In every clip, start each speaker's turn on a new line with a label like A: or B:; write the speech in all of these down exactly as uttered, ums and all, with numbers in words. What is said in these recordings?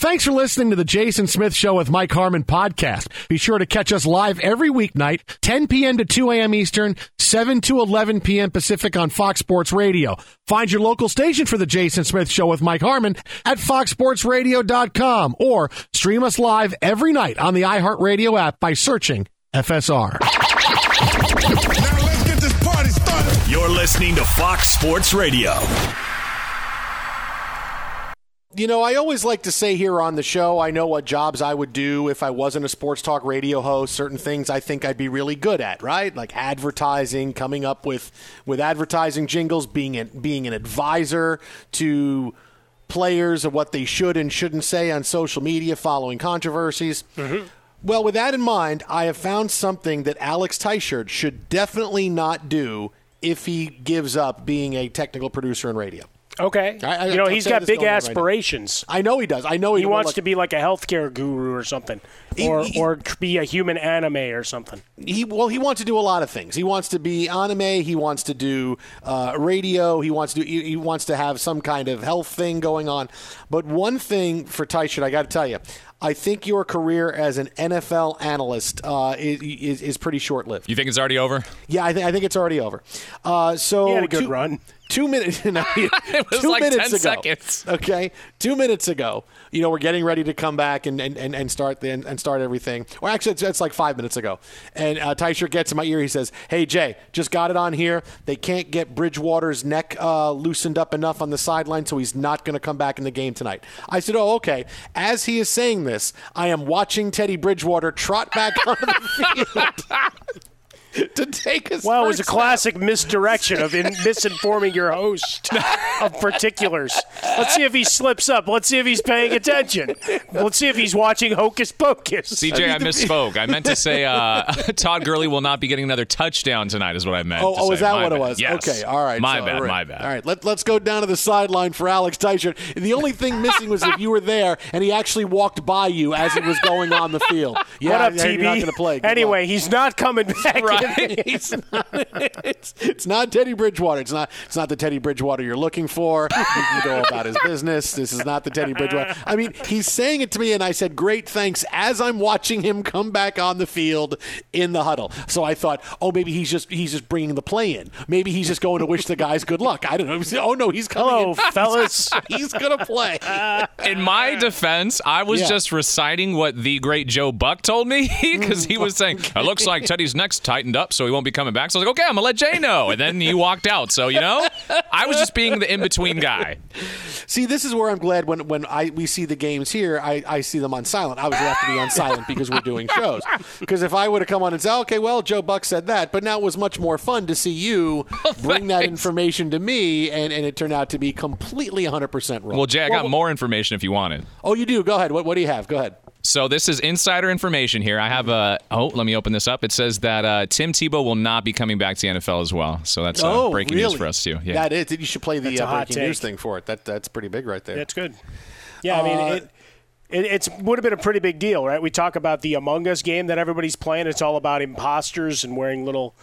A: Thanks for listening to the Jason Smith Show with Mike Harmon podcast. Be sure to catch us live every weeknight, ten p.m. to two a.m. Eastern, seven to eleven p.m. Pacific on Fox Sports Radio. Find your local station for the Jason Smith Show with Mike Harmon at fox sports radio dot com or stream us live every night on the iHeartRadio app by searching F S R.
B: Now let's get this party started.
C: You're listening to Fox Sports Radio.
A: You know, I always like to say here on the show, I know what jobs I would do if I wasn't a sports talk radio host, certain things I think I'd be really good at, right? Like advertising, coming up with, with advertising jingles, being a, being an advisor to players of what they should and shouldn't say on social media following controversies. Mm-hmm. Well, with that in mind, I have found something that Alex Teichert should definitely not do if he gives up being a technical producer in radio.
D: Okay.
A: I, I,
D: you know,
A: I'll
D: he's got big
A: right
D: aspirations.
A: I know he does. I know he,
D: he wants
A: like,
D: to be like a healthcare guru or something,
A: he,
D: or
A: he,
D: or be a human anime or something.
A: He well, he wants to do a lot of things. He wants to be anime. He wants to do uh, radio. He wants to do, he, he wants to have some kind of health thing going on. But one thing for Teichert, I got to tell you, I think your career as an N F L analyst uh, is, is is pretty short lived.
E: You think it's already over?
A: Yeah, I, th- I think it's already over. Uh, so
D: he had a good
A: two,
D: run.
A: Two minutes. No,
E: it was
A: two
E: like
A: minutes
E: ten
A: ago,
E: seconds.
A: Okay, two minutes ago. You know, we're getting ready to come back and and, and, and start the, and start everything. Or actually, it's, it's like five minutes ago. And uh, Teichert gets in my ear. He says, "Hey Jay, just got it on here. They can't get Bridgewater's neck uh, loosened up enough on the sideline, so he's not going to come back in the game tonight." I said, "Oh, okay." As he is saying this, I am watching Teddy Bridgewater trot back onto the field. To take his
D: well, it was a
A: snap.
D: classic misdirection of in, misinforming your host of particulars. Let's see if he slips up. Let's see if he's paying attention. Let's see if he's watching Hocus Pocus.
E: C J, I, I misspoke. I meant to say uh, Todd Gurley will not be getting another touchdown tonight is what I meant
A: Oh,
E: to
A: oh
E: say.
A: is that
E: my
A: what
E: bad.
A: it was?
E: Yes.
A: Okay, all right.
E: My
A: so,
E: bad,
A: all right.
E: my bad.
A: All right, Let, let's go down to the sideline for Alex Teichert. The only thing missing was if you were there and he actually walked by you as it was going on the field. Yeah,
D: what up,
A: you're
D: T B?
A: not going to play. Good
D: anyway,
A: luck.
D: he's not coming back.
E: Right.
A: He's not, it's, it's not Teddy Bridgewater. It's not. It's not the Teddy Bridgewater you're looking for. He can go about his business. This is not the Teddy Bridgewater. I mean, he's saying it to me, and I said, "Great, thanks." As I'm watching him come back on the field in the huddle, so I thought, "Oh, maybe he's just he's just bringing the play in. Maybe he's just going to wish the guys good luck." I don't know. Oh no, he's coming.
D: Hello,
A: in.
D: fellas.
A: He's gonna play.
E: In my defense, I was
A: Yeah.
E: just reciting what the great Joe Buck told me because he was saying, it looks like Teddy's neck's tightened up, so he won't be coming back. So I was like, okay, I'm going to let Jay know. And then he walked out. So, you know, I was just being the in-between guy.
A: See, this is where I'm glad when when I we see the games here, I, I see them on silent. I was have to be on silent because we're doing shows. Because if I would have come on and said, okay, well, Joe Buck said that, but now it was much more fun to see you bring that information to me, and, and it turned out to be completely one hundred percent wrong.
E: Well, Jay, I got
A: well,
E: more information if you wanted.
A: Oh, you do? Go ahead. What, what do you have? Go ahead.
E: So this is insider information here. I have a oh, let me open this up. It says that uh, Tim Tebow will not be coming back to the N F L as well. So that's uh,
A: oh,
E: breaking
A: really?
E: news for us too. Yeah,
A: that is. You should play the
D: That's a
A: uh,
D: hot
A: breaking news
D: take.
A: thing for it. That that's pretty big right there.
D: That's good. Yeah, I mean,
A: Uh,
D: it, it it's would have been a pretty big deal, right? We talk about the Among Us game that everybody's playing. It's all about imposters and wearing little,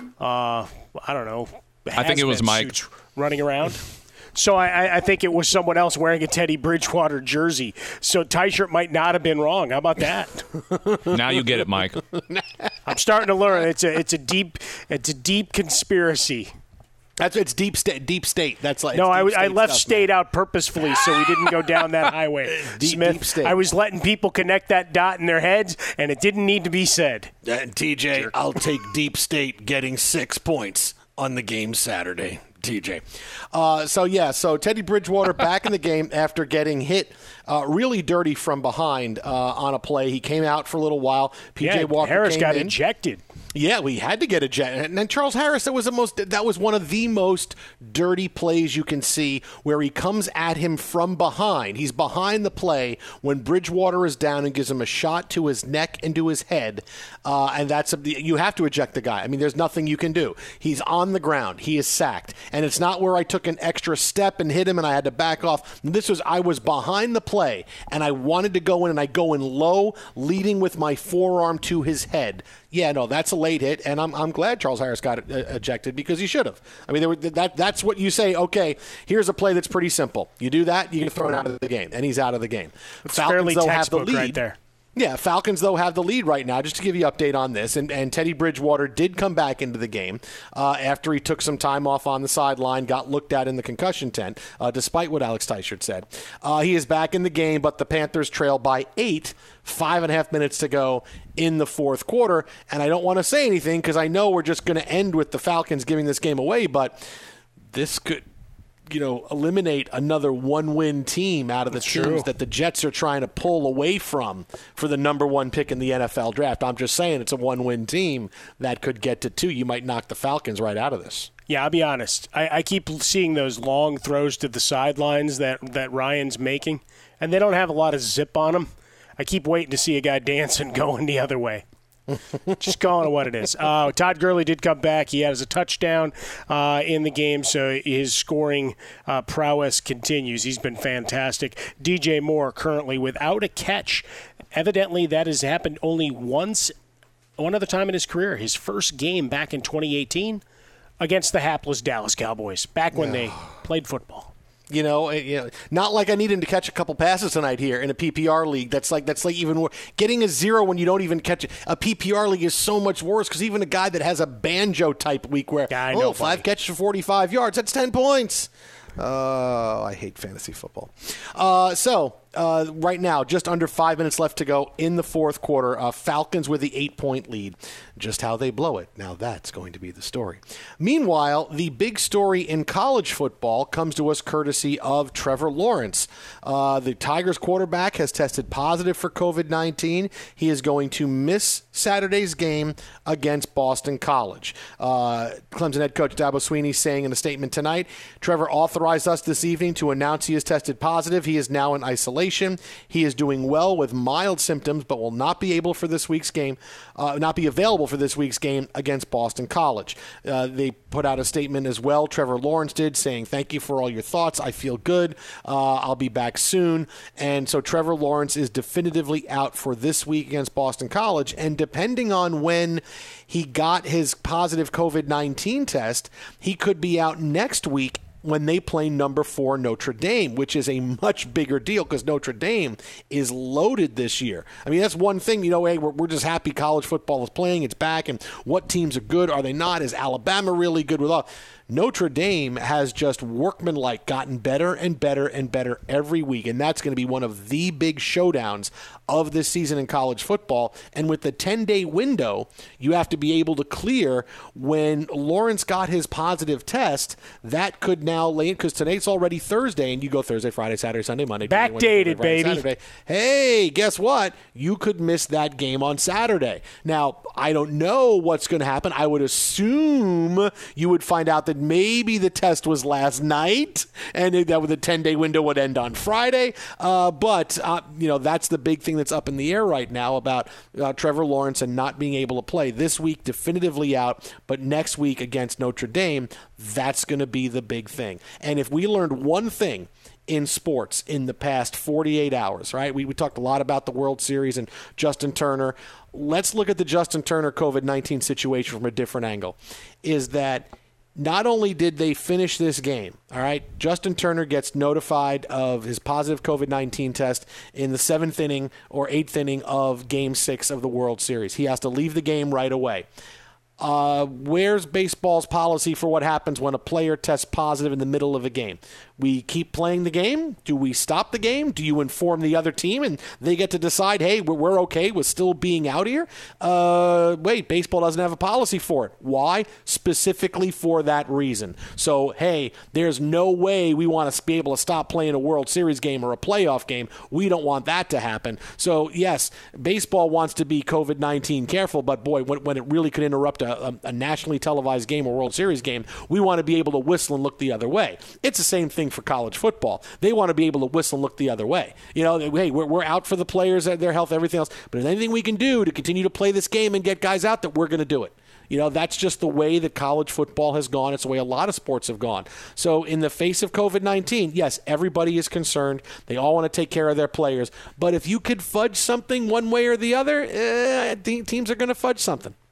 D: uh, I don't know,
E: I think it was
D: hazmat
E: Mike.
D: suits running around. So I, I think it was someone else wearing a Teddy Bridgewater jersey. So Teichert might not have been wrong. How about that?
E: Now you get it, Mike.
D: I'm starting to learn. It's a it's a deep it's a deep conspiracy.
A: That's it's deep state. Deep state. That's like
D: No,
A: it's
D: I,
A: deep
D: I
A: state
D: left
A: stuff,
D: state
A: man.
D: out purposefully so we didn't go down that highway.
A: Deep-
D: Smith,
A: deep state.
D: I was letting people connect that dot in their heads, and it didn't need to be said.
A: And T J, I'll take Deep State getting six points on the game Saturday. T J. Uh, so, yeah, so Teddy Bridgewater back in the game after getting hit uh, really dirty from behind uh, on a play. He came out for a little while. P J
D: Yeah,
A: Walker
D: Harris
A: came
D: got
A: in.
D: ejected.
A: Yeah, we had to get a jet. And then Charles Harris, that was the most that was one of the most dirty plays you can see where he comes at him from behind. He's behind the play when Bridgewater is down and gives him a shot to his neck and to his head. Uh, and that's a, you have to eject the guy. I mean, there's nothing you can do. He's on the ground. He is sacked. And it's not where I took an extra step and hit him and I had to back off. This was I was behind the play and I wanted to go in and I go in low, leading with my forearm to his head. Yeah, no, that's a late hit, and I'm I'm glad Charles Harris got uh, ejected because he should have. I mean, there were, that that's what you say. Okay, here's a play that's pretty simple. You do that, you get thrown out of the game, and he's out of the game.
D: It's fairly
A: though, have the
D: textbook
A: lead.
D: right there.
A: Yeah, Falcons, though, have the lead right now. Just to give you an update on this, and, and Teddy Bridgewater did come back into the game uh, after he took some time off on the sideline, got looked at in the concussion tent, uh, despite what Alex Teichert said. Uh, he is back in the game, but the Panthers trail by eight, five and a half minutes to go in the fourth quarter. And I don't want to say anything because I know we're just going to end with the Falcons giving this game away, but this could – you know, eliminate another one-win team out of the
D: That's
A: teams
D: true.
A: that the Jets are trying to pull away from for the number one pick in the N F L draft. I'm just saying it's a one-win team that could get to two. You might knock the Falcons right out of this.
D: Yeah, I'll be honest. I, I keep seeing those long throws to the sidelines that, that Ryan's making, and they don't have a lot of zip on them. I keep waiting to see a guy dancing going the other way. Just calling it what it is. Uh, Todd Gurley did come back. He has a touchdown uh, in the game, so his scoring uh, prowess continues. He's been fantastic. D J Moore currently without a catch. Evidently, that has happened only once, one other time in his career. His first game back in twenty eighteen against the hapless Dallas Cowboys, back when they played football.
A: You know, it- you know, not like I need him to catch a couple passes tonight here in a P P R league. That's like that's like even more. Getting a zero when you don't even catch it. A P P R league is so much worse because even a guy that has a banjo type week where
D: Yeah, I know,
A: oh five
D: buddy.
A: catches for forty-five yards, that's ten points. Oh, I hate fantasy football. Uh, so uh, right now, just under five minutes left to go in the fourth quarter. Uh, Falcons with the eight-point lead. Just how they blow it. Now that's going to be the story. Meanwhile, the big story in college football comes to us courtesy of Trevor Lawrence. Uh, the Tigers quarterback has tested positive for covid nineteen. He is going to miss Saturday's game against Boston College. Uh, Clemson head coach Dabo Swinney saying in a statement tonight, Trevor authorized us this evening to announce he has tested positive. He is now in isolation. He is doing well with mild symptoms, but will not be able for this week's game, uh, not be available for this week's game against Boston College. Uh, they put out a statement as well. Trevor Lawrence did, saying, thank you for all your thoughts. I feel good. Uh, I'll be back soon. And so Trevor Lawrence is definitively out for this week against Boston College. And depending on when he got his positive covid nineteen test, he could be out next week when they play number four Notre Dame, which is a much bigger deal because Notre Dame is loaded this year. I mean, that's one thing, you know, hey, we're, we're just happy college football is playing. It's back, and what teams are good? Are they not? Is Alabama really good with all? Notre Dame has just workmanlike gotten better and better and better every week, and that's going to be one of the big showdowns of this season in college football. And with the ten-day window, you have to be able to clear when Lawrence got his positive test. That could now lay because today's already Thursday, and you go Thursday, Friday, Saturday, Sunday, Monday, Tuesday, Wednesday,
D: Backdated,
A: Thursday, Friday,
D: baby.
A: Saturday. Hey, guess what? You could miss that game on Saturday. Now, I don't know what's going to happen. I would assume you would find out that maybe the test was last night, and that the ten-day window would end on Friday. Uh, but uh, you know, that's the big thing that's up in the air right now about uh, Trevor Lawrence and not being able to play this week. Definitively out, but next week against Notre Dame, that's going to be the big thing. And if we learned one thing in sports in the past forty-eight hours, right? We, we talked a lot about the World Series and Justin Turner. Let's look at the Justin Turner covid nineteen situation from a different angle. Is that not only did they finish this game, all right, Justin Turner gets notified of his positive covid nineteen test in the seventh inning or eighth inning of Game six of the World Series. He has to leave the game right away. Uh, where's baseball's policy for what happens when a player tests positive in the middle of a game? We keep playing the game? Do we stop the game? Do you inform the other team and they get to decide, hey, we're, we're okay with still being out here? Uh, wait, baseball doesn't have a policy for it. Why? Specifically for that reason. So, hey, there's no way we want to be able to stop playing a World Series game or a playoff game. We don't want that to happen. So, yes, baseball wants to be covid nineteen careful, but boy, when, when it really could interrupt a, a, a nationally televised game or World Series game, we want to be able to whistle and look the other way. It's the same thing for college football. They want to be able to whistle and look the other way. You know, hey, we're, we're out for the players, their health, everything else, but if there's anything we can do to continue to play this game and get guys out, that we're going to do it. You know, that's just the way that college football has gone. It's the way a lot of sports have gone. So in the face of covid nineteen, yes, everybody is concerned. They all want to take care of their players. But if you could fudge something one way or the other, eh, teams are going to fudge something.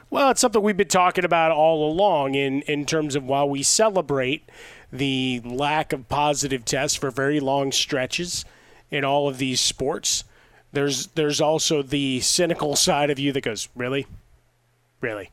D: Well, it's something we've been talking about all along in, in terms of while we celebrate the lack of positive tests for very long stretches in all of these sports, there's there's also the cynical side of you that goes, really? Really?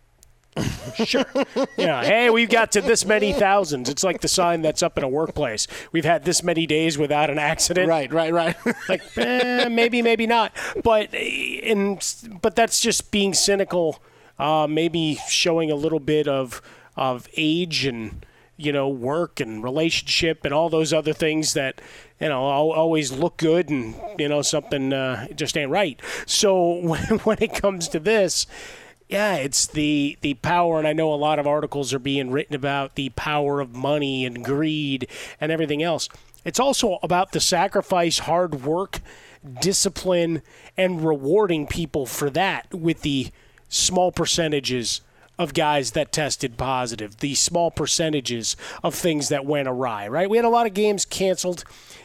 D: Sure. You know, hey, we've got to this many thousands. It's like the sign that's up in a workplace. We've had this many days without an accident.
A: Right, right, right.
D: Like, eh, maybe, maybe not. But in, but that's just being cynical, uh, maybe showing a little bit of of age and, you know, work and relationship and all those other things that, you know, always look good and, you know, something uh, just ain't right. So when, when it comes to this, yeah, it's the, the power, and I know a lot of articles are being written about the power of money and greed and everything else. It's also about the sacrifice, hard work, discipline, and rewarding people for that with the small percentages of guys that tested positive, the small percentages of things that went awry, right? We had a lot of games canceled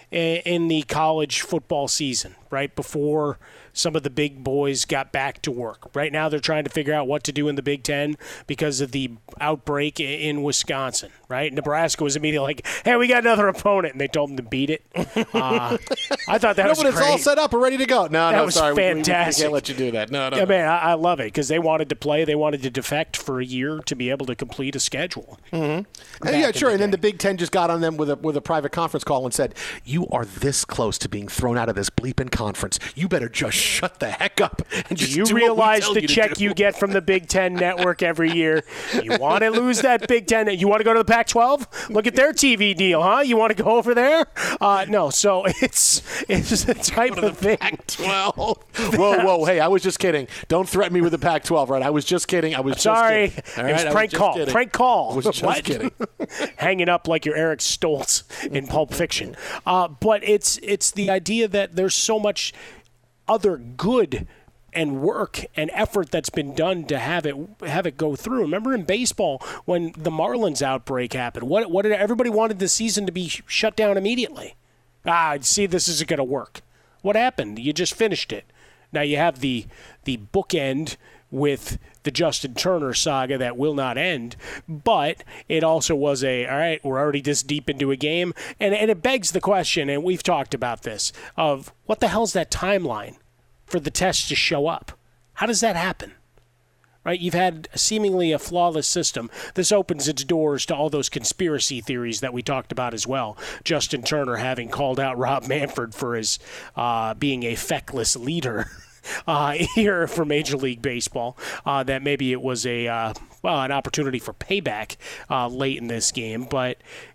D: in the college football season, right, before some of the big boys got back to work. Right now they're trying to figure out what to do in the Big Ten because of the outbreak in Wisconsin, right? Nebraska was immediately like, hey, we got another opponent, and they told them to beat it. Uh, I thought that
A: no,
D: was
A: but
D: great.
A: it's all set up and ready to go. No,
D: that
A: no,
D: was
A: sorry.
D: fantastic.
A: We, we, we can't let you do that. No, no.
D: Yeah,
A: no.
D: man, I, I love it because they wanted to play. They wanted to defect for a year to be able to complete a schedule.
A: Mm-hmm. Yeah, sure. The and then the Big Ten just got on them with a with a private conference call and said, you are this close to being thrown out of this bleeping conference. You better just shut the heck up and just
D: do you
A: do
D: realize
A: what we
D: the
A: tell you
D: check
A: to do.
D: you get from the Big Ten network every year? You want to lose that Big Ten? You want to go to the Pac twelve? Look at their T V deal, huh? You want to go over there? Uh, no. So it's it's the type of thing.
A: Pac twelve. Whoa, whoa. Hey, I was just kidding. Don't threaten me with the Pac twelve, right? I was just kidding. I was just
D: Sorry.
A: kidding.
D: It
A: All
D: was
A: right? I
D: prank
A: just
D: call.
A: kidding.
D: Prank call.
A: I was just
D: What?
A: kidding.
D: Hanging up like you're Eric Stoltz in Pulp Fiction. Uh, but it's it's the idea that there's so much other good and work and effort that's been done to have it have it go through. Remember in baseball when the Marlins outbreak happened? What what did everybody wanted the season to be shut down immediately? Ah, see, this isn't going to work. What happened? You just finished it. Now you have the the bookend with the Justin Turner saga that will not end, but it also was a, all right, we're already this deep into a game, and, and it begs the question, and we've talked about this, of what the hell's that timeline for the test to show up? How does that happen? Right? You've had seemingly a flawless system. This opens its doors to all those conspiracy theories that we talked about as well. Justin Turner having called out Rob Manfred for his uh, being a feckless leader uh, here for Major League Baseball. Uh, that maybe it was a uh, well an opportunity for payback uh, late in this game, but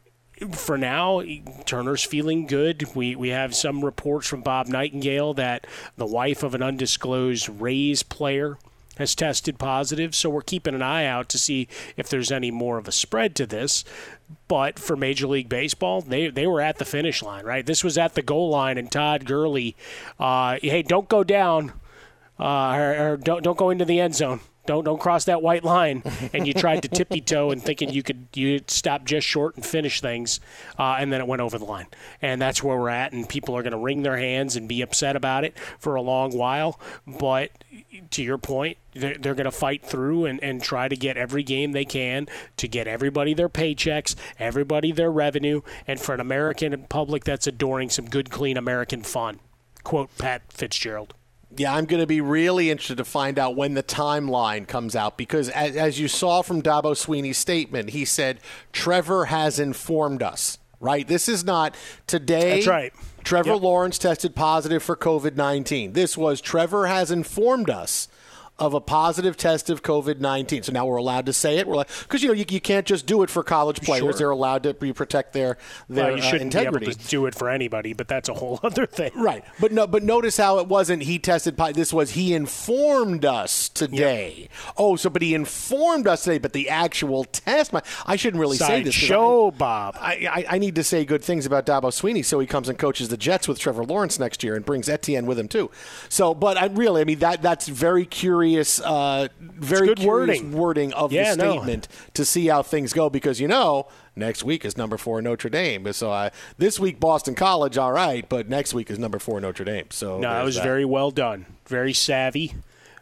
D: for now, Turner's feeling good. We we have some reports from Bob Nightingale that the wife of an undisclosed Rays player has tested positive, so we're keeping an eye out to see if there's any more of a spread to this. But for Major League Baseball, they they were at the finish line, right? This was at the goal line, and Todd Gurley, uh, hey, don't go down, uh, or, or don't don't go into the end zone. Don't don't cross that white line. And you tried to tippy toe and thinking you could you stop just short and finish things, uh, and then it went over the line. And that's where we're at. And people are going to wring their hands and be upset about it for a long while. But to your point, they're, they're going to fight through and, and try to get every game they can to get everybody their paychecks, everybody their revenue, and for an American public that's adoring some good, clean American fun. Quote Pat Fitzgerald.
A: Yeah, I'm going to be really interested to find out when the timeline comes out because, as, as you saw from Dabo Swinney's statement, he said, Trevor has informed us, right? This is not today.
D: That's right.
A: Trevor
D: Yep.
A: Lawrence tested positive for covid nineteen. This was Trevor has informed us of a positive test of covid nineteen. So now we're allowed to say it. We're like, because, you know, you, you can't just do it for college players.
D: Sure.
A: They're allowed to be, protect their, their
D: Well, you shouldn't
A: uh, integrity.
D: be able to do it for anybody, but that's a whole other thing.
A: Right. But no. But notice how it wasn't he tested positive. This was he informed us today. Yep. Oh, so but he informed us today, but the actual test, my, I shouldn't really
D: Side
A: say this.
D: show,
A: I,
D: Bob.
A: I, I, I need to say good things about Dabo Swinney so he comes and coaches the Jets with Trevor Lawrence next year and brings Etienne with him too. So, but I really, I mean, that that's very curious, uh, very
D: good
A: curious
D: wording.
A: wording of
D: Yeah,
A: the
D: no.
A: statement to see how things go because, you know, next week is number four Notre Dame. So uh, this week Boston College, all right, but next week is number four Notre Dame. So
D: No, it
A: there's
D: was
A: that.
D: very well done. Very savvy.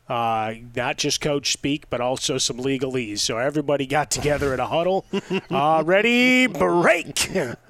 D: Uh, not just coach speak, but also some legalese. So everybody got together in a huddle. Uh, ready, break.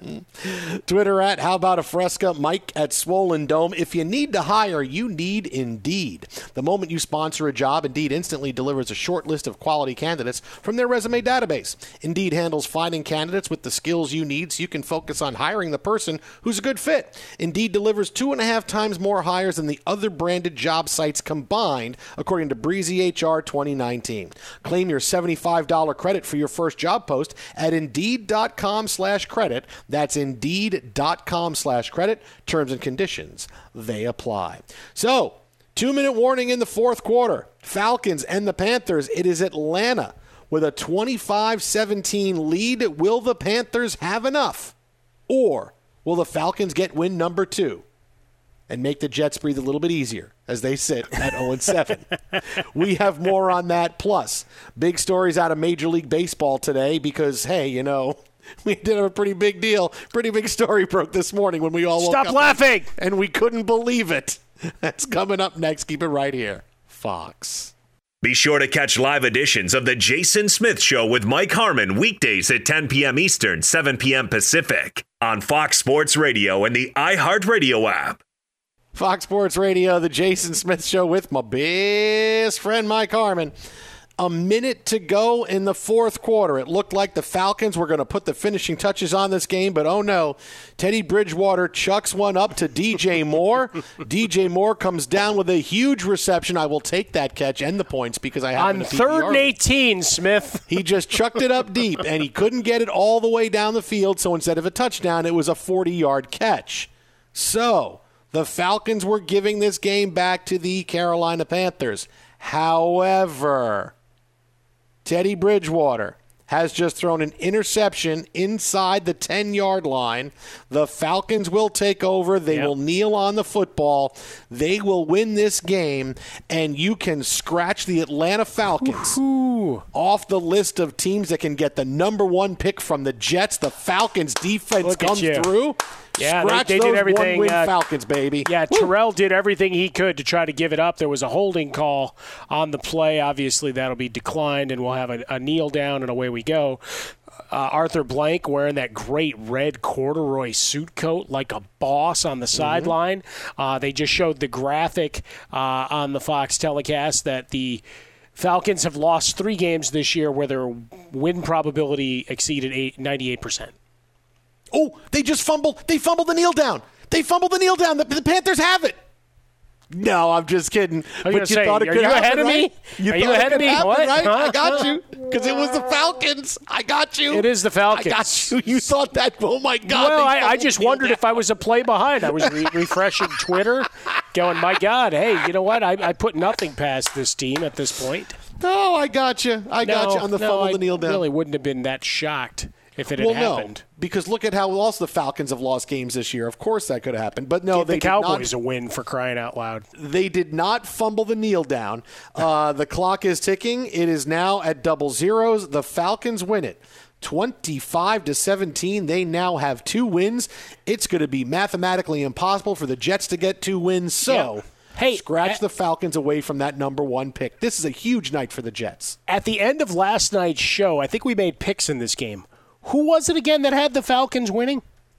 A: Twitter at How About a Fresca, Mike at Swollen Dome. If you need to hire, you need Indeed. The moment you sponsor a job, Indeed instantly delivers a short list of quality candidates from their resume database. Indeed handles finding candidates with the skills you need so you can focus on hiring the person who's a good fit. Indeed delivers two and a half times more hires than the other branded job sites combined, according to Breezy H R twenty nineteen. Claim your seventy-five dollars credit for your first job post at Indeed.com slash credit. That's Indeed.com slash credit. Terms and conditions, they apply. So, two-minute warning in the fourth quarter. Falcons and the Panthers. It is Atlanta with a twenty-five seventeen lead. Will the Panthers have enough? Or will the Falcons get win number two and make the Jets breathe a little bit easier as they sit at oh and seven? We have more on that. Plus, big stories out of Major League Baseball today because, hey, you know, we did have a pretty big deal. Pretty big story broke this morning when we all woke
D: Stop
A: up
D: laughing!
A: And we couldn't believe it. That's coming up next. Keep it right here. Fox.
F: Be sure to catch live editions of The Jason Smith Show with Mike Harmon weekdays at ten p.m. Eastern, seven p.m. Pacific on Fox Sports Radio and the iHeartRadio app.
A: Fox Sports Radio, The Jason Smith Show with my best friend Mike Harmon. A minute to go in the fourth quarter. It looked like the Falcons were going to put the finishing touches on this game, but oh no. Teddy Bridgewater chucks one up to D J Moore. D J Moore comes down with a huge reception. I will take that catch and the points because I have
D: on third and eighteen, Smith.
A: He just chucked it up deep, and he couldn't get it all the way down the field, so instead of a touchdown, it was a forty-yard catch. So the Falcons were giving this game back to the Carolina Panthers. However, Teddy Bridgewater has just thrown an interception inside the ten-yard line. The Falcons will take over. They yep. will kneel on the football. They will win this game, and you can scratch the Atlanta Falcons Ooh. off the list of teams that can get the number one pick from the Jets. The Falcons defense
D: Look
A: comes through.
D: Yeah,
A: Scratch
D: they, they
A: those
D: did everything.
A: One-win
D: uh,
A: Falcons, baby.
D: Yeah,
A: Woo.
D: Terrell did everything he could to try to give it up. There was a holding call on the play. Obviously, that'll be declined, and we'll have a, a kneel down, and away we go. Uh, Arthur Blank wearing that great red corduroy suit coat like a boss on the mm-hmm. sideline. Uh, they just showed the graphic uh, on the Fox telecast that the Falcons have lost three games this year where their win probability exceeded eight, ninety-eight percent.
A: Oh, they just fumbled. They fumbled the kneel down. They fumbled the kneel down. The, the Panthers have it. No, I'm just kidding.
D: I was
A: but you
D: say,
A: thought it
D: are
A: could
D: you
A: happen,
D: ahead of
A: right?
D: me?
A: You
D: are you ahead of me?
A: Happen,
D: what?
A: Right?
D: Huh?
A: I got you because it was the Falcons. I got you.
D: It is the Falcons.
A: I got you. You thought that. Oh, my God.
D: Well, I, I just wondered down. if I was a play behind. I was re- refreshing Twitter, going, my God, hey, you know what? I, I put nothing past this team at this point.
A: No, I got you. I
D: no,
A: got you on the
D: no,
A: fumble
D: I
A: the kneel down.
D: really wouldn't have been that shocked if it had
A: well,
D: happened.
A: No, because look at how also the Falcons have lost games this year. Of course that could have happened. But no,
D: Give
A: they
D: the Cowboys
A: did not,
D: a win for crying out loud.
A: They did not fumble the kneel down. Uh, the clock is ticking. It is now at double zeros. The Falcons win it. twenty-five to seventeen. They now have two wins. It's going to be mathematically impossible for the Jets to get two wins. So,
D: yep. Hey,
A: scratch
D: at,
A: the Falcons away from that number one pick. This is a huge night for the Jets.
D: At the end of last night's show, I think we made picks in this game. Who was it again that had the Falcons winning?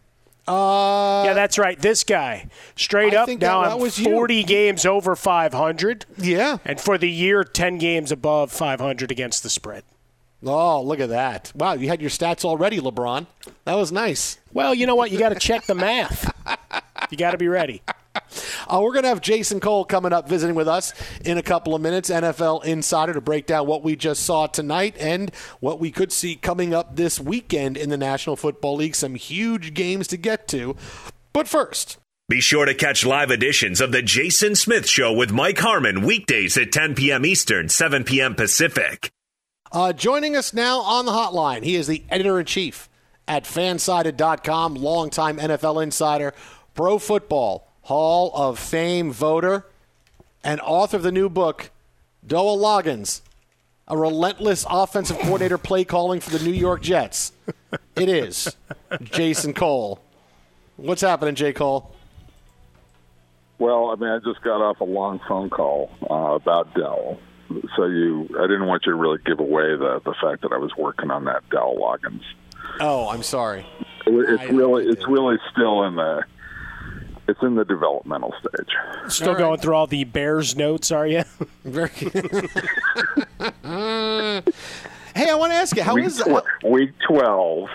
A: Uh,
D: yeah, that's right. This guy. Straight
A: I
D: up,
A: think
D: now
A: that, that
D: I'm
A: was
D: forty
A: you.
D: games over five hundred.
A: Yeah.
D: And for the year, ten games above five hundred against the spread.
A: Oh, look at that. Wow, you had your stats already, LeBron. That was nice.
D: Well, you know what? You got to check the math. You got to be ready.
A: Uh, we're going to have Jason Cole coming up visiting with us in a couple of minutes, N F L Insider, to break down what we just saw tonight and what we could see coming up this weekend in the National Football League. Some huge games to get to. But first,
F: be sure to catch live editions of The Jason Smith Show with Mike Harmon weekdays at ten p.m. Eastern, seven p.m. Pacific.
A: Uh, joining us now on the hotline, he is the editor-in-chief at Fansided dot com, longtime N F L insider, Pro Football Hall of Fame voter, and author of the new book, Doa Loggins, a relentless offensive coordinator play calling for the New York Jets. It is Jason Cole. What's happening, J. Cole?
G: Well, I mean, I just got off a long phone call uh, about Dell. So you, I didn't want you to really give away the, the fact that I was working on that Dell logins.
A: Oh, I'm sorry.
G: It, it's
A: I
G: really, it's really still in the, it's in the developmental stage.
D: Still
A: All right.
D: going through all the Bears notes, are you?
A: Very. Hey, I want to ask you, how
G: week,
A: is
G: tw- week twelve?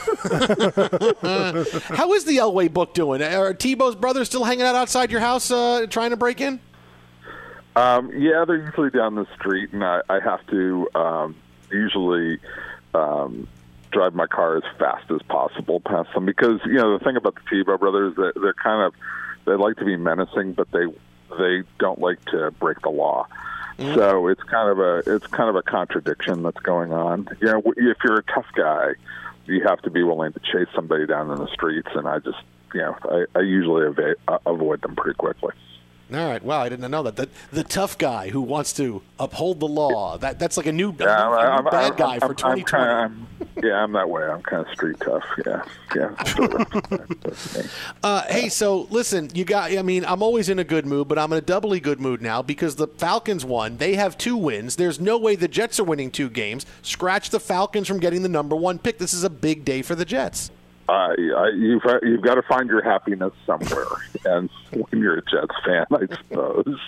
A: how is the Elway book doing? Are Tebow's brothers still hanging out outside your house, uh, trying to break in?
G: Um, yeah, they're usually down the street, and I, I have to um, usually um, drive my car as fast as possible past them because you know the thing about the Tebow brothers, they're, they're kind of they like to be menacing, but they they don't like to break the law. Mm-hmm. So it's kind of a it's kind of a contradiction that's going on. You know, if you're a tough guy, you have to be willing to chase somebody down in the streets, and I just you know I, I usually avoid, uh, avoid them pretty quickly.
A: All right. Wow, I didn't know that. The, the tough guy who wants to uphold the law. That that's like a new,
G: Yeah,
A: a new,
G: I'm,
A: a new
G: I'm,
A: bad
G: I'm,
A: guy
G: I'm,
A: for
G: I'm
A: twenty twenty.
G: kinda, I'm, yeah, I'm that way. I'm kind of street tough. Yeah, yeah. Sort of. That's me.
A: Uh, hey, so listen, you got. I mean, I'm always in a good mood, but I'm in a doubly good mood now because the Falcons won. They have two wins. There's no way the Jets are winning two games. Scratch the Falcons from getting the number one pick. This is a big day for the Jets.
G: Uh, I, you've you've got to find your happiness somewhere, and when you're a Jets fan, I suppose.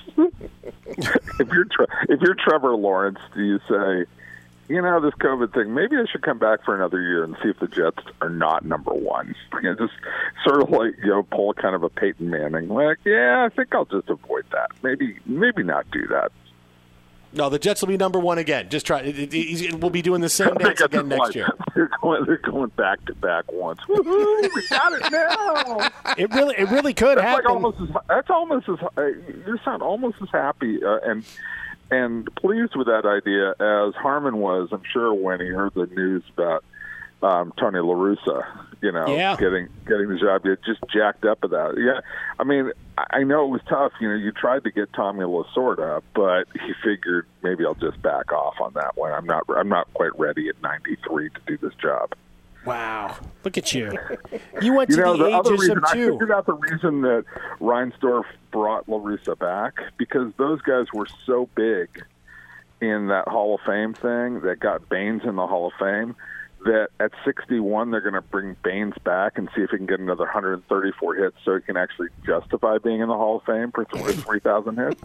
G: if you're Tre- if you're Trevor Lawrence, do you say, you know, this COVID thing, maybe I should come back for another year and see if the Jets are not number one? You know, just sort of like you know, pull kind of a Peyton Manning, like, yeah, I think I'll just avoid that. Maybe maybe not do that.
A: No, the Jets will be number one again. Just try. It, it, it, we'll be doing the same dance again next year.
G: They're going, they're going back to back once. Woo-hoo, we got it now.
D: It really, it really could
G: That's
D: happen.
G: like almost as, that's almost as uh, you sound almost as happy uh, and and pleased with that idea as Harmon was, I'm sure, when he heard the news about um, Tony La Russa, you know,
D: Yeah.
G: getting getting the job. It just jacked up about it. Yeah, I mean, I know it was tough. You know, you tried to get Tommy Lasorda, but he figured maybe I'll just back off on that one. I'm not I'm not quite ready at ninety-three to do this job.
D: Wow, look at you! You went
G: You
D: to
G: know,
D: the,
G: the other
D: ages
G: reason
D: of
G: I
D: two.
G: figured out the reason that Reinsdorf brought La Russa back because those guys were so big in that Hall of Fame thing that got Baines in the Hall of Fame that at sixty-one they're going to bring Baines back and see if he can get another one hundred thirty-four hits so he can actually justify being in the Hall of Fame for three thousand hits.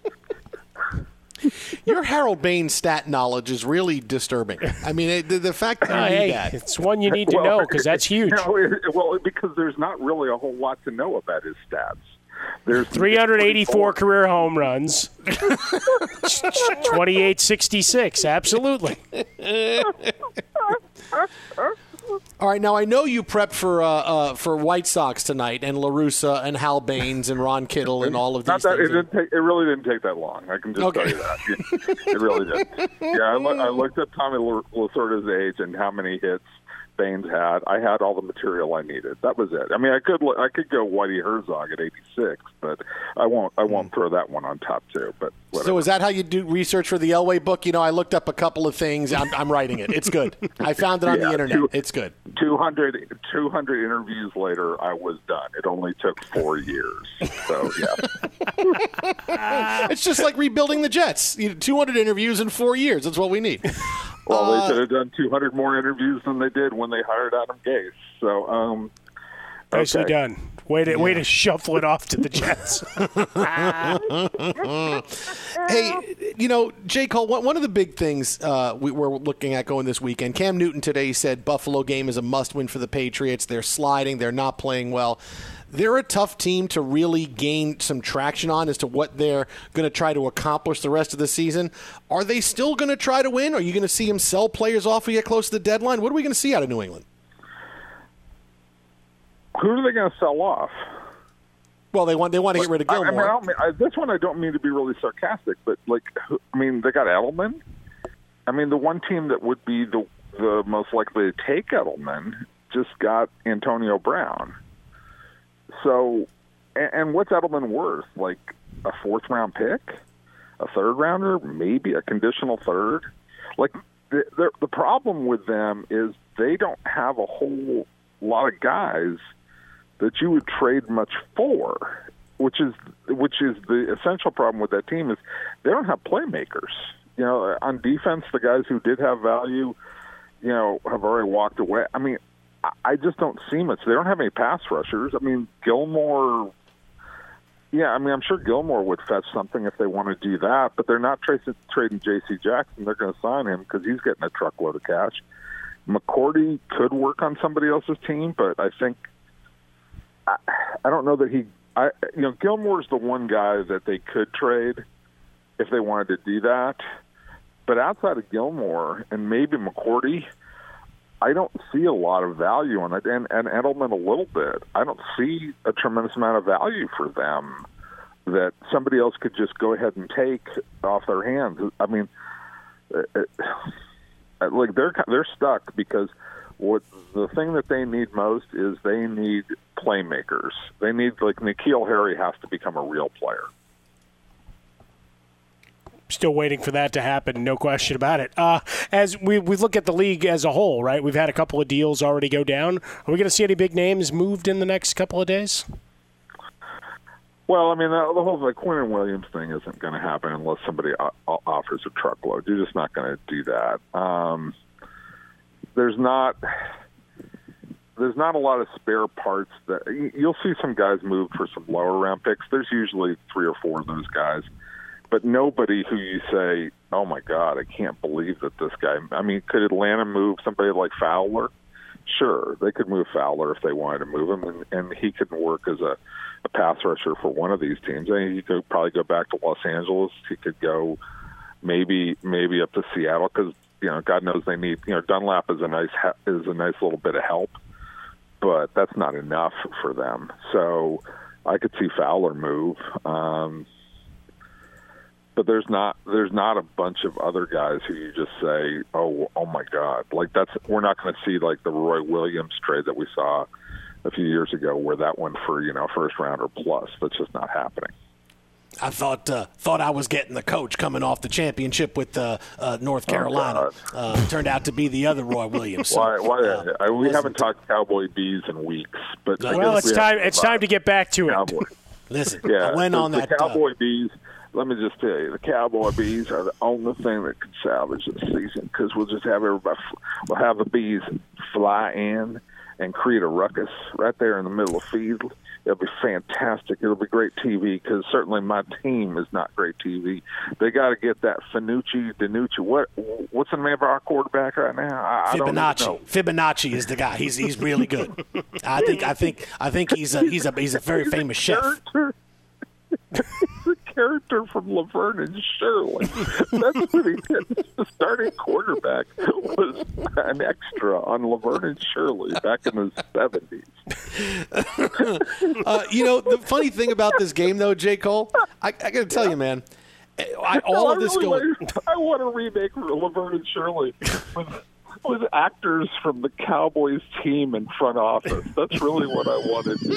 A: Your Harold Baines stat knowledge is really disturbing. I mean, it, the, the fact that you
D: Oh,
A: knew
D: hey,
A: that.
D: it's one you need to
G: Well,
D: know because that's huge.
G: You know, it, well, because there's not really a whole lot to know about his stats. There's
D: three hundred eighty-four career home runs, twenty-eight sixty-six. Absolutely.
A: All right, now I know you prepped for uh, uh, for White Sox tonight and La Russa and Hal Baines and Ron Kittle and all of these
G: Not that,
A: things.
G: it, didn't take, it really didn't take that long. I can just
A: Okay.
G: tell you that. Yeah, it really did. Yeah, I, lo- I looked up Tommy La- Lasorda's age and how many hits Baines had. I had all the material I needed. That was it. I mean, I could lo- I could go Whitey Herzog at eighty-six, but I won't I won't throw that one on top too. But whatever.
A: So is that how you do research for the Elway book? You know, I looked up a couple of things. I'm, I'm writing it. It's good. I found it on
G: Yeah,
A: the internet.
G: two-
A: It's good.
G: two hundred, two hundred interviews later, I was done. It only took four years. So, yeah.
A: It's just like rebuilding the Jets. You know, two hundred interviews in four years. That's what we need.
G: Well,
A: Uh,
G: they should have done two hundred more interviews than they did when they hired Adam Gase. So, um,
D: Nicely
G: okay.
D: done. Way to way to shuffle it off to the Jets.
A: Hey, you know, J. Cole, one one of the big things uh, we, we're looking at going this weekend, Cam Newton today said Buffalo game is a must-win for the Patriots. They're sliding. They're not playing well. They're a tough team to really gain some traction on as to what they're going to try to accomplish the rest of the season. Are they still going to try to win? Are you going to see them sell players off as we get close to the deadline? What are we going to see out of New England?
G: Who are they going to sell off?
A: Well, they want they want to get rid of
G: I, I mean, I
A: Gilmore.
G: don't mean, I, this one I don't mean to be really sarcastic, but like, who- I mean, they got Edelman. I mean, the one team that would be the the most likely to take Edelman just got Antonio Brown. So, and, and what's Edelman worth? Like a fourth round pick, a third rounder, maybe a conditional third. Like the the, the problem with them is they don't have a whole lot of guys that you would trade much for. which is which is the essential problem with that team is they don't have playmakers. You know, on defense, the guys who did have value, you know, have already walked away. I mean, I just don't see much. They don't have any pass rushers. I mean, Gilmore. Yeah, I mean, I'm sure Gilmore would fetch something if they want to do that, but they're not trading, trading J C Jackson. They're going to sign him because he's getting a truckload of cash. McCourty could work on somebody else's team, but I think I, I don't know that he. I you know, Gilmore's the one guy that they could trade if they wanted to do that. But outside of Gilmore and maybe McCourty, I don't see a lot of value in it, and, and Edelman a little bit. I don't see a tremendous amount of value for them that somebody else could just go ahead and take off their hands. I mean, it, it, like they're they're stuck because what the thing that they need most is they need playmakers. They need, like, N'Keal Harry has to become a real player.
D: Still waiting for that to happen, no question about it. Uh, as we we look at the league as a whole, right, we've had a couple of deals already go down. Are we going to see any big names moved in the next couple of days?
G: Well, I mean, the, the whole like, Quinn Williams thing isn't going to happen unless somebody o- offers a truckload. You're just not going to do that. Um, there's not there's not a lot of spare parts. That you'll see some guys moved for some lower round picks. There's usually three or four of those guys. But nobody who you say, oh, my God, I can't believe that this guy – I mean, could Atlanta move somebody like Fowler? Sure, they could move Fowler if they wanted to move him, and, and he could work as a, a pass rusher for one of these teams. I mean, he could probably go back to Los Angeles. He could go maybe maybe up to Seattle because, you know, God knows they need – you know, Dunlap is a nice is a nice little bit of help, but that's not enough for them. So I could see Fowler move. Um But there's not there's not a bunch of other guys who you just say, oh, oh my God, like that's we're not going to see like the Roy Williams trade that we saw a few years ago, where that went for you know first rounder plus. That's just not happening.
A: I thought uh, thought I was getting the coach coming off the championship with uh, uh, North Carolina. Oh, uh, turned out to be the other Roy Williams. So,
G: why? Why?
A: Uh,
G: I, we haven't talked Cowboy Bees in weeks, but
D: well, it's time. It's time to get back to
G: Cowboy.
D: it.
A: Listen,
G: yeah,
A: I went
G: the,
A: on
G: the
A: that.
G: Cowboy
A: uh,
G: Bees. Let me just tell you, the Cowboy Bees are the only thing that could salvage this season because we'll just have everybody, we'll have the bees fly in and create a ruckus right there in the middle of the field. It'll be fantastic. It'll be great T V because certainly my team is not great T V. They got to get that Finucci, Danucci. What what's the name of our quarterback right now? I, I don't know.
A: Fibonacci is the guy. He's he's really good. I think I think I think he's a he's a he's a very famous chef.
G: The character from Laverne and Shirley. That's what he did. The starting quarterback was an extra on Laverne and Shirley back in the seventies.
A: uh, you know, the funny thing about this game, though, J. Cole, I, I got to tell you, man, I, all
G: no,
A: of this
G: I really
A: going.
G: Like, I want to remake Laverne and Shirley with, with actors from the Cowboys team in front office. That's really what I want to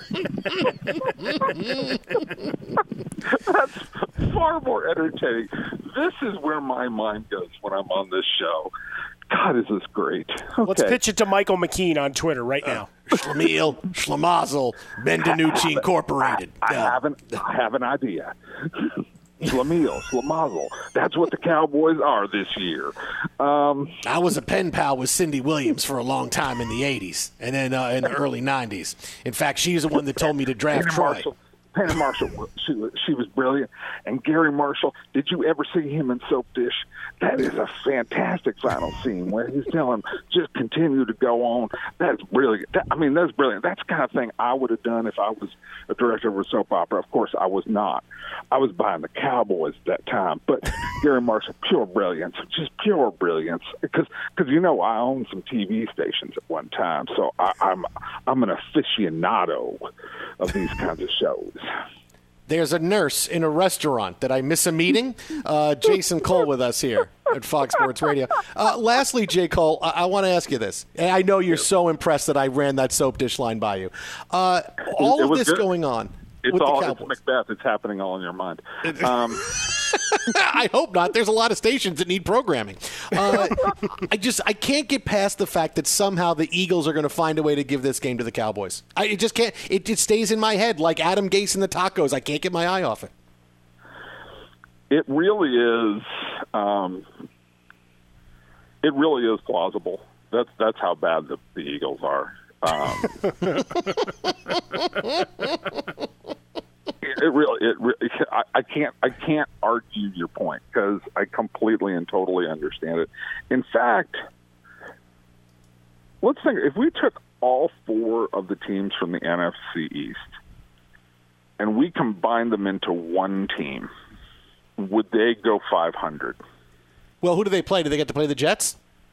G: do. That's far more entertaining. This is where my mind goes when I'm on this show. God, is this great. Okay.
D: Let's pitch it to Michael McKean on Twitter right now.
A: Uh, Schlemiel, Schlemazel, Ben DiNucci Incorporated.
G: I, I, have an, I have an idea. Schlemiel, Schlemazel. That's what the Cowboys are this year. Um,
A: I was a pen pal with Cindy Williams for a long time in the eighties and then uh, in the early nineties. In fact, she's the one that told me to draft Troy.
G: Marshall. Penny Marshall, she, she was brilliant. And Gary Marshall, did you ever see him in Soap Dish? That is a fantastic final scene where he's telling him, just continue to go on. That's brilliant. That, I mean, that's brilliant. That's the kind of thing I would have done if I was a director of a soap opera. Of course, I was not. I was buying the Cowboys at that time. But Gary Marshall, pure brilliance, just pure brilliance. Because, because you know, I owned some T V stations at one time, so I, I'm I'm an aficionado of these kinds of shows.
A: There's a nurse in a restaurant. Did I miss a meeting? Uh, Jason Cole with us here at Fox Sports Radio. Uh, lastly, J. Cole, I, I want to ask you this. And I know you're so impressed that I ran that Soap Dish line by you. Uh, all
G: it
A: of this
G: good.
A: going on
G: it's
A: with
G: all,
A: the Cowboys.
G: It's Macbeth. It's happening all in your mind. Um,
A: I hope not. There's a lot of stations that need programming. Uh, I just I can't get past the fact that somehow the Eagles are going to find a way to give this game to the Cowboys. I it just can't. It just stays in my head like Adam Gase and the tacos. I can't get my eye off it.
G: It really is. Um, it really is plausible. That's that's how bad the, the Eagles are. Um, it really, it really, I, I can't, I can't argue your point because I completely and totally understand it. In fact, let's think: if we took all four of the teams from the N F C East and we combined them into one team, would they go five hundred?
A: Well, who do they play? Do they get to play the Jets?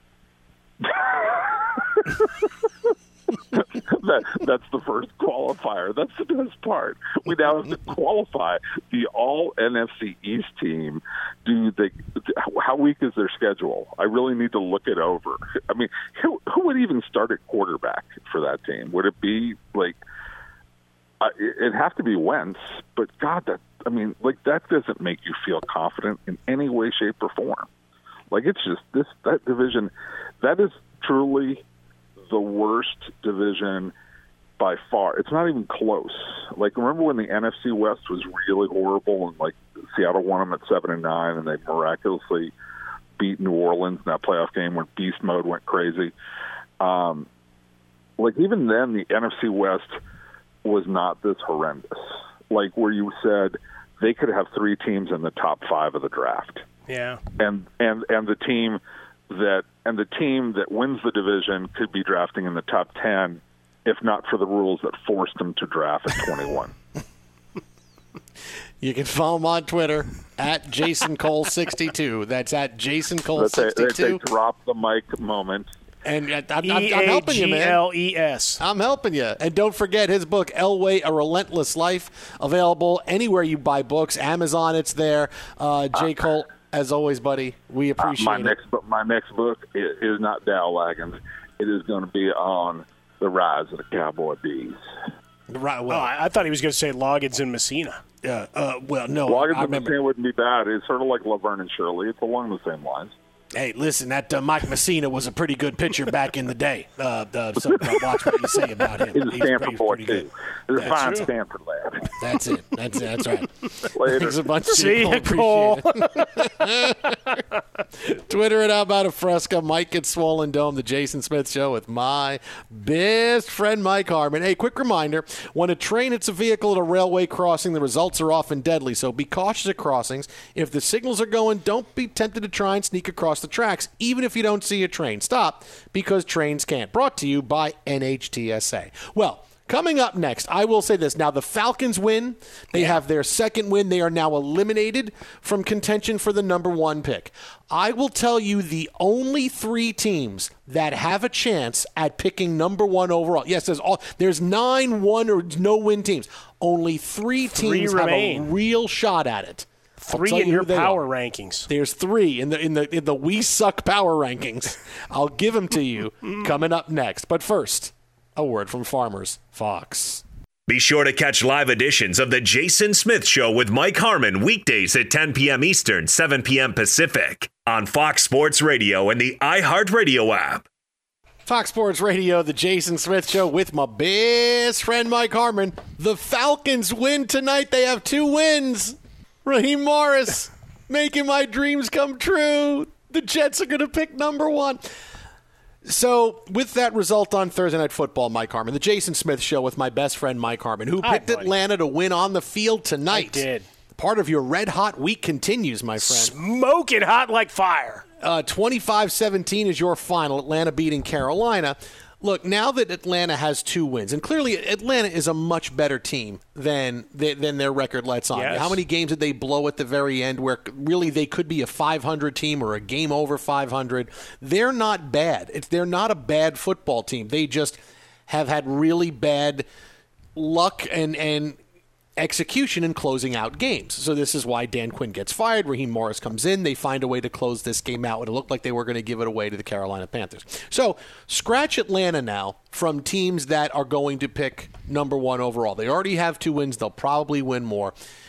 G: that, that's the first qualifier. That's the best part. We now have to qualify the all N F C East team. Do they? How weak is their schedule? I really need to look it over. I mean, who, who would even start at quarterback for that team? Would it be like? Uh, it'd have to be Wentz, but God, that I mean, like that doesn't make you feel confident in any way, shape, or form. Like it's just this that division. That is truly the worst division by far. It's not even close. Like, remember when the N F C West was really horrible and, like, Seattle won them at seven and nine and they miraculously beat New Orleans in that playoff game when beast mode went crazy? Um, like, even then, the N F C West was not this horrendous. Like, where you said they could have three teams in the top five of the draft.
D: Yeah.
G: And, and, and the team that and the team that wins the division could be drafting in the top ten, if not for the rules that forced them to draft at twenty-one.
A: You can follow him on Twitter at Jason Cole sixty-two. That's at Jason Cole sixty-two.
G: They, they drop the mic moment.
A: And I'm, I'm, I'm helping you, man.
D: E A G L E S.
A: I'm helping you. And don't forget his book, Elway, A Relentless Life, available anywhere you buy books. Amazon, it's there. Uh, J. Cole, as always, buddy, we appreciate
G: uh, my
A: it.
G: Next book, my next book is, is not Dow Wagons. It is going to be on the rise of the Cowboy Bees.
A: Right, well,
D: Oh, I I thought he was going to say Loggins and Messina.
A: uh, uh, well, no.
G: Loggins
A: I
G: and
A: remember.
G: Messina wouldn't be bad. It's sort of like Laverne and Shirley. It's along the same lines.
A: Hey, listen, that uh, Mike Messina was a pretty good pitcher back in the day. Uh, uh, so uh, watch what you say about him.
G: He's a Stanford
A: pretty,
G: boy,
A: pretty
G: too.
A: good.
G: He's a fine Stanford lad.
A: That's it. That's it. That's right.
G: Later.
A: Thanks a bunch.
D: See
A: Cole.
D: ya, Cole.
A: Appreciate it. Twitter at How About a Fresca. Mike gets Swollen Dome. The Jason Smith Show with my best friend Mike Harmon. Hey, quick reminder: when a train hits a vehicle at a railway crossing, the results are often deadly. So be cautious at crossings. If the signals are going, don't be tempted to try and sneak across the tracks, even if you don't see a train. Stop, because trains can't. Brought to you by N H T S A. Well, coming up next, I will say this. Now, the Falcons win. They yeah. have their second win. They are now eliminated from contention for the number one pick. I will tell you the only three teams that have a chance at picking number one overall. Yes, there's all there's nine one or no win teams. Only three teams
D: three
A: have
D: remain.
A: a real shot at it.
D: Three in you your power are. rankings.
A: There's three in the in the in the We Suck power rankings. I'll give them to you coming up next. But first, a word from Farmers Fox.
F: Be sure to catch live editions of the Jason Smith Show with Mike Harmon weekdays at ten p.m. Eastern, seven p.m. Pacific on Fox Sports Radio and the iHeartRadio app.
A: Fox Sports Radio, the Jason Smith Show with my best friend Mike Harmon. The Falcons win tonight. They have two wins. Raheem Morris making my dreams come true. The Jets are going to pick number one. So, with that result on Thursday Night Football, Mike Harmon, the Jason Smith Show with my best friend Mike Harmon, who picked Hi, Atlanta to win on the field tonight.
D: I did.
A: Part of your red hot week continues, my friend.
D: Smoking hot like fire.
A: Uh, twenty-five seventeen is your final, Atlanta beating Carolina. Look, now that Atlanta has two wins, and clearly Atlanta is a much better team than than their record lets on.
D: Yes.
A: How many games did they blow at the very end where really they could be a five hundred team or a game over five hundred? They're not bad. It's, they're not a bad football team. They just have had really bad luck and, and execution in closing out games. So this is why Dan Quinn gets fired. Raheem Morris comes in. They find a way to close this game out. It looked like they were going to give it away to the Carolina Panthers. So scratch Atlanta now from teams that are going to pick number one overall. They already have two wins. They'll probably win more.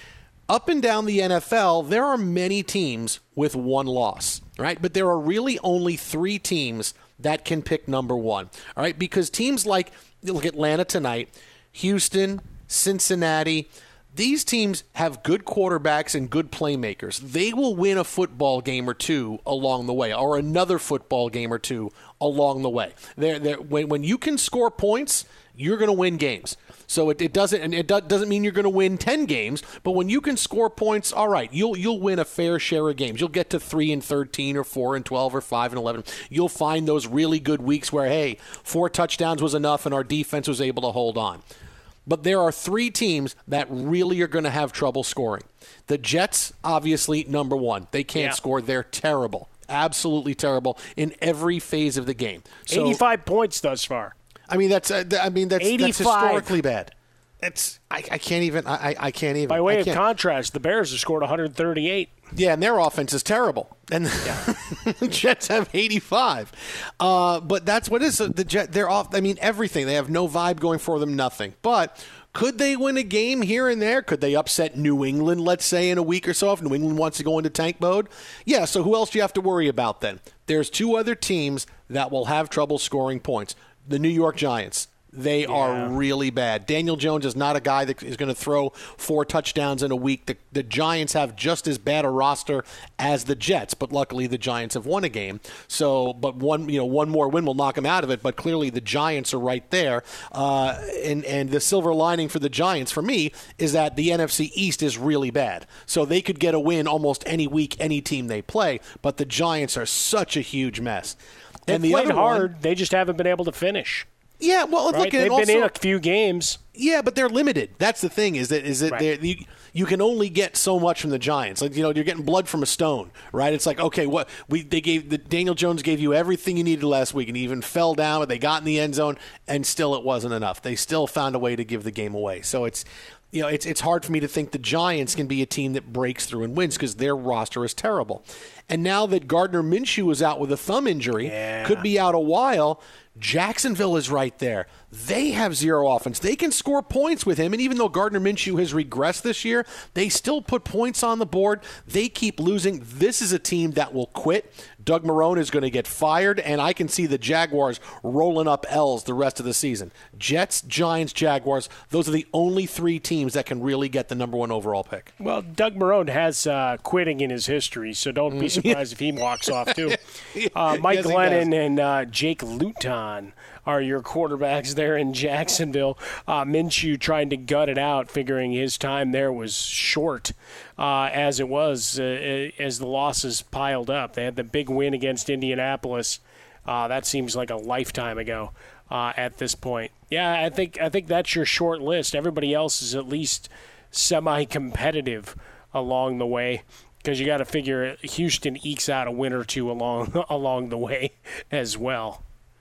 A: Up and down the N F L, there are many teams with one loss, right? But there are really only three teams that can pick number one, all right? Because teams like, look, Atlanta tonight, Houston, Cincinnati, these teams have good quarterbacks and good playmakers. They will win a football game or two along the way, or another football game or two along the way. They're, they're, when, when you can score points, you're going to win games. So it, it doesn't, and it do, doesn't mean you're going to win ten games. But when you can score points, all right, you'll you'll win a fair share of games. You'll get to three and thirteen, or four and twelve, or five and eleven. You'll find those really good weeks where, hey, four touchdowns was enough, and our defense was able to hold on. But there are three teams that really are going to have trouble scoring. The Jets, obviously, number one. They can't
D: yeah.
A: score. They're terrible. Absolutely terrible in every phase of the game. So,
D: eighty-five points thus far.
A: I mean, that's uh, I mean that's, that's
D: eighty-five.
A: historically bad. It's I, I can't even I, I can't even.
D: By way
A: I
D: of
A: can't.
D: contrast, the Bears have scored one hundred thirty-eight.
A: Yeah, and their offense is terrible, and the Jets have eighty-five. Uh, but that's what it is. The Jet, they're off. I mean, everything. They have no vibe going for them. Nothing. But could they win a game here and there? Could they upset New England, let's say, in a week or so if New England wants to go into tank mode? Yeah. So who else do you have to worry about then? There's two other teams that will have trouble scoring points. The New York Giants. They yeah. are really bad. Daniel Jones is not a guy that is going to throw four touchdowns in a week. The, the Giants have just as bad a roster as the Jets, but luckily the Giants have won a game. So, but one, you know, one more win will knock them out of it. But clearly the Giants are right there. Uh, and and the silver lining for the Giants, for me, is that the N F C East is really bad. So they could get a win almost any week, any team they play. But the Giants are such a huge mess.
D: They've
A: and the
D: played
A: other
D: hard.
A: One,
D: they just haven't been able to finish.
A: Yeah, well,
D: right?
A: look,
D: they've
A: also,
D: been in a few games.
A: Yeah, but they're limited. That's the thing. Is that is that right. you, you can only get so much from the Giants. Like you know, you're getting blood from a stone, right? It's like okay, what we they gave the Daniel Jones gave you everything you needed last week, and he even fell down, but they got in the end zone, and still it wasn't enough. They still found a way to give the game away. So it's. You know, it's it's hard for me to think the Giants can be a team that breaks through and wins because their roster is terrible. And now that Gardner Minshew is out with a thumb injury,
D: yeah.
A: could be out a while, Jacksonville is right there. They have zero offense. They can score points with him, and even though Gardner Minshew has regressed this year, they still put points on the board. They keep losing. This is a team that will quit. Doug Marrone is going to get fired, and I can see the Jaguars rolling up L's the rest of the season. Jets, Giants, Jaguars, those are the only three teams that can really get the number one overall pick.
D: Well, Doug Marrone has uh, quitting in his history, so don't be surprised if he walks off too. Uh, Mike
A: yes,
D: Glennon and uh, Jake Luton are your quarterbacks there in Jacksonville. Uh, Minshew trying to gut it out, figuring his time there was short uh, as it was, uh, as the losses piled up. They had the big win against Indianapolis. Uh, that seems like a lifetime ago uh, at this point. Yeah, I think I think that's your short list. Everybody else is at least semi-competitive along the way because you got to figure Houston ekes out a win or two along along the way as well.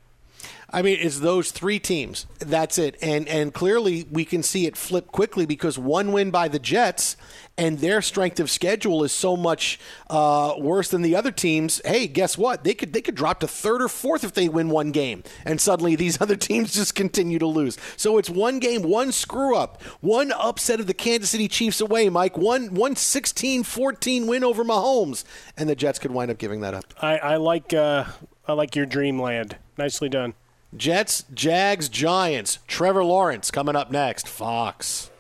A: I mean, it's those three teams. That's it. And and clearly we can see it flip quickly because one win by the Jets and their strength of schedule is so much uh, worse than the other teams. Hey, guess what? They could they could drop to third or fourth if they win one game. And suddenly these other teams just continue to lose. So it's one game, one screw up, one upset of the Kansas City Chiefs away, Mike. One one sixteen fourteen win over Mahomes. And the Jets could wind up giving that up.
D: I, I like uh, I like your dreamland. Nicely done.
A: Jets, Jags, Giants. Trevor Lawrence coming up next. Fox.